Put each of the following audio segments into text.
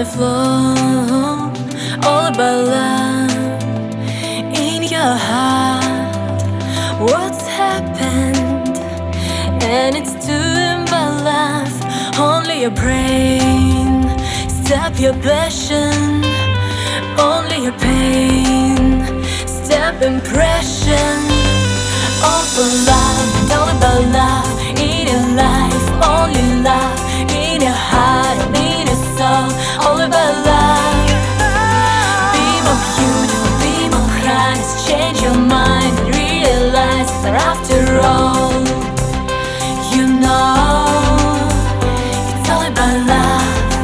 flow, all about love in your heart. What's happened? And it's doing about love. Only your brain, stop your passion. Only your pain, stop impression. All for love, all about love in your life. Only love in your heart, in your soul. All about love. Be more beautiful, be more honest. Change your mind and realize that after all, you know it's all about love.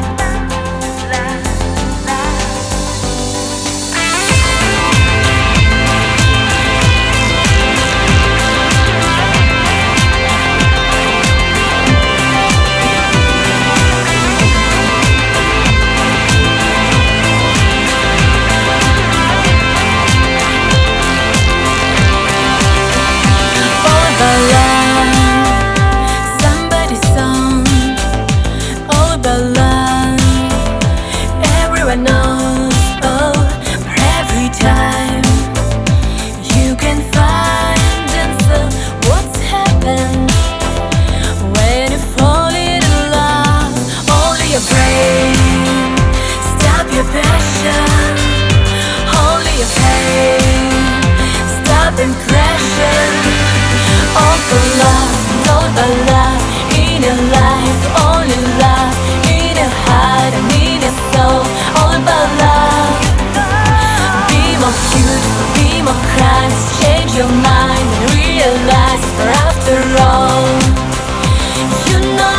Impression, all for love, all about love in your life, only love in your heart and in your soul, all about love. Be more beautiful, be more Christ, change your mind and realize for after all, you know.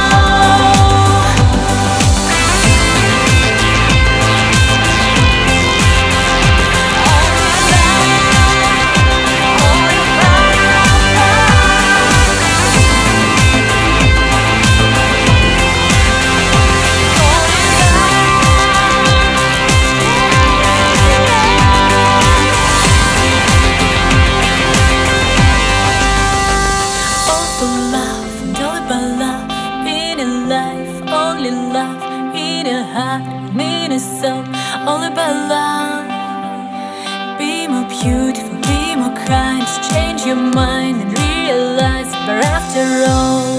Only love in your heart, in your soul, all about love. Be more beautiful, be more kind, change your mind and realize, but after all.